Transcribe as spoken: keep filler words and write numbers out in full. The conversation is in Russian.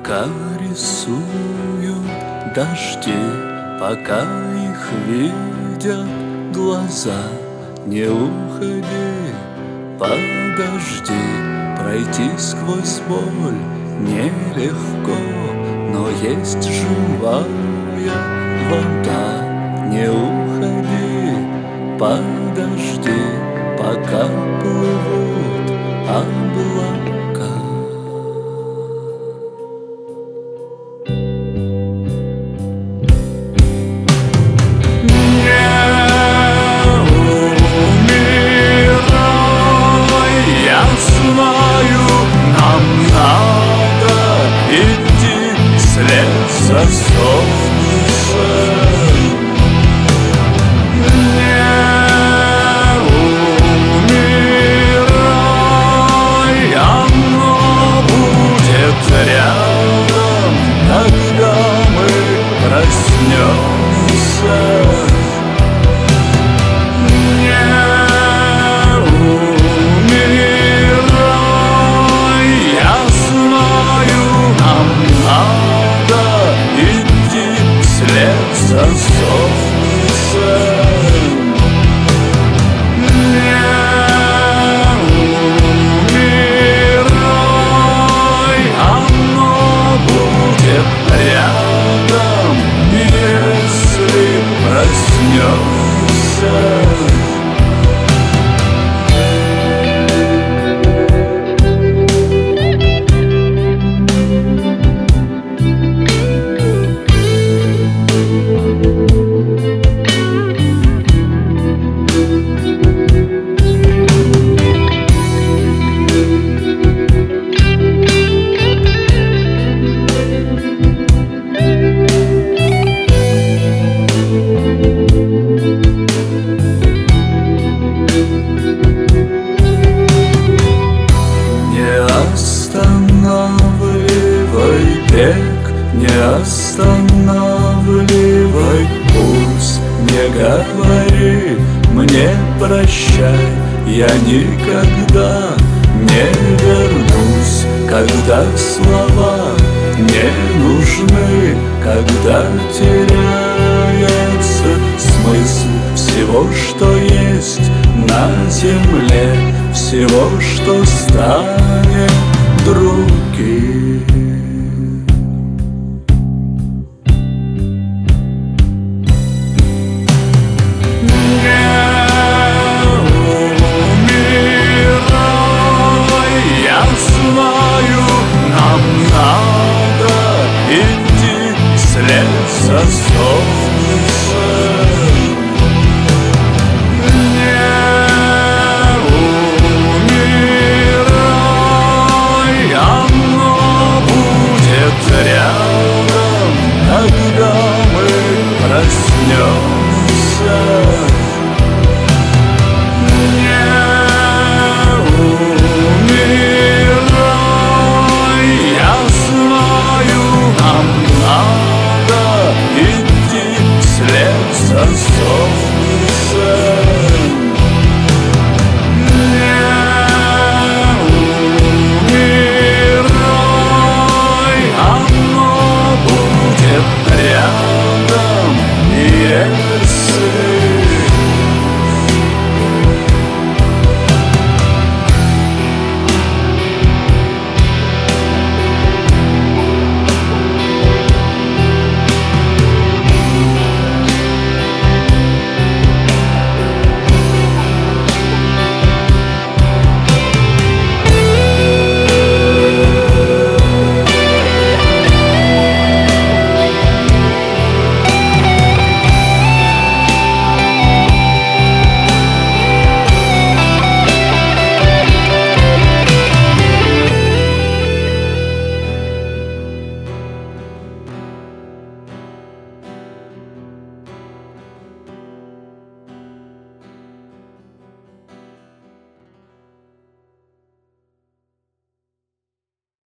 Пока рисуют дожди, пока их видят глаза, не уходи, подожди. Пройти сквозь боль нелегко, но есть живая вода. Не уходи, подожди, пока плывут облака. За солнцем не умирай, оно будет рядом, когда мы проснемся. Не умирай, я знаю, нам надо вслед за солнцем. Не умирай, оно будет рядом, если проснемся. Останавливай бег, не останавливай пульс. Не говори мне прощай, я никогда не вернусь. Когда слова не нужны, когда теряется смысл всего, что есть на земле, всего, что станет другим. Не умирай, я знаю, нам надо идти вслед за солнцем.